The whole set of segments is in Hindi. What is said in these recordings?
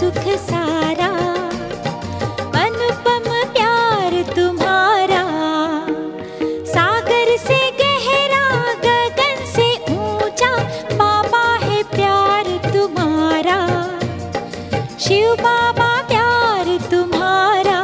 सुख सारा, अनुपम प्यार तुम्हारा। सागर से गहरा गगन से ऊंचा बाबा है प्यार तुम्हारा, शिव बाबा प्यार तुम्हारा।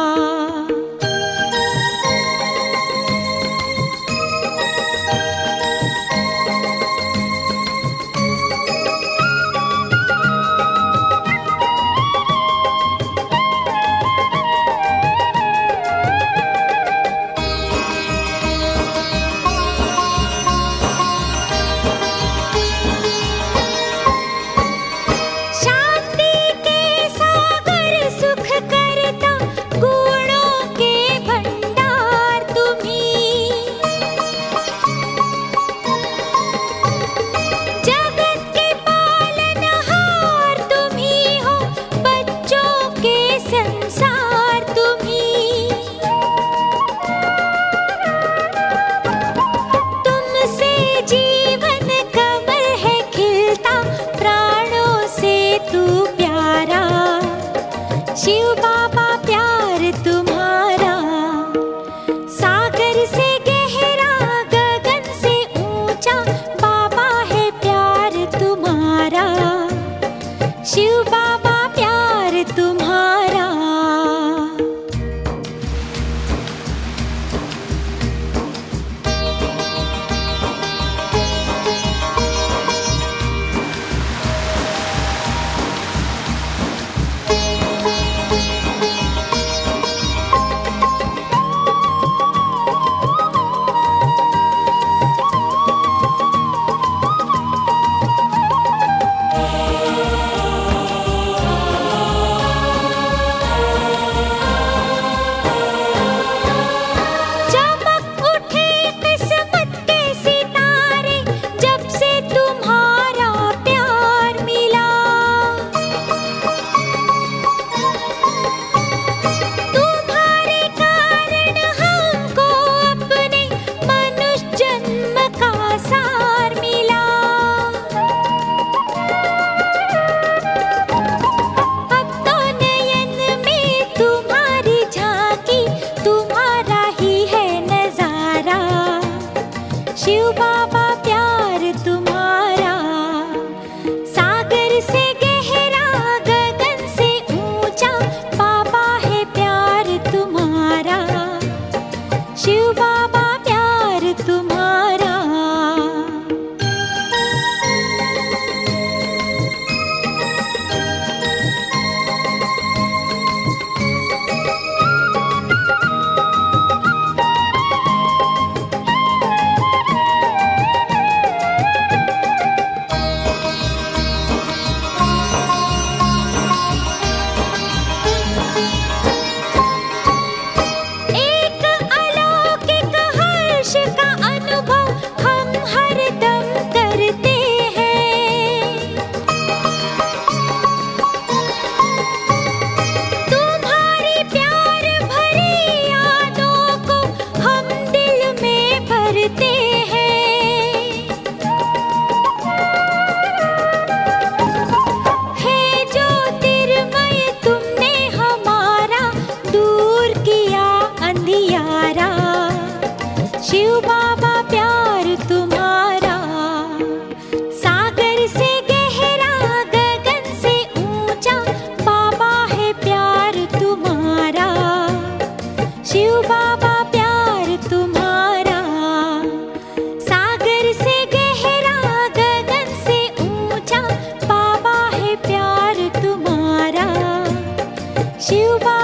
शिव बाबा प्यार तुम्हारा। सागर से गहरा गगन से ऊंचा बाबा है प्यार तुम्हारा, शिव बाबा प्यार तुम्हारा। शिव बाबा प्यार तुम्हारा। सागर से गहरा गगन से ऊंचा बाबा है प्यार तुम्हारा, शिव बाबा प्यार तुम्हारा। शिव बाबा प्यार तुम्हारा। सागर से गहरा गगन से ऊंचा बाबा है प्यार तुम्हारा, शिव बाबा प्यार तुम्हारा। सागर से गहरा गगन से ऊंचा बाबा है प्यार तुम्हारा, शिव बाबा